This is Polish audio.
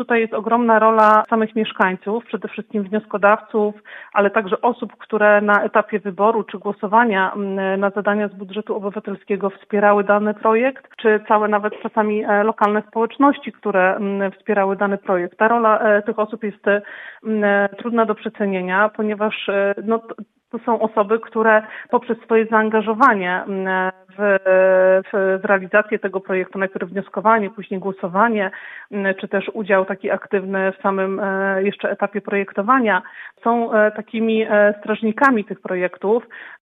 tutaj jest ogromna rola samych mieszkańców, przede wszystkim wnioskodawców, ale także osób, które na etapie wyboru czy głosowania na zadania z budżetu obywatelskiego wspierały dany projekt, czy całe nawet czasami lokalne społeczności, które wspierały dany projekt. Ta rola tych osób jest trudna do przecenienia, ponieważ to są osoby, które poprzez swoje zaangażowanie w realizację tego projektu, najpierw wnioskowanie, później głosowanie, czy też udział taki aktywny w samym jeszcze etapie projektowania, są takimi strażnikami tych projektów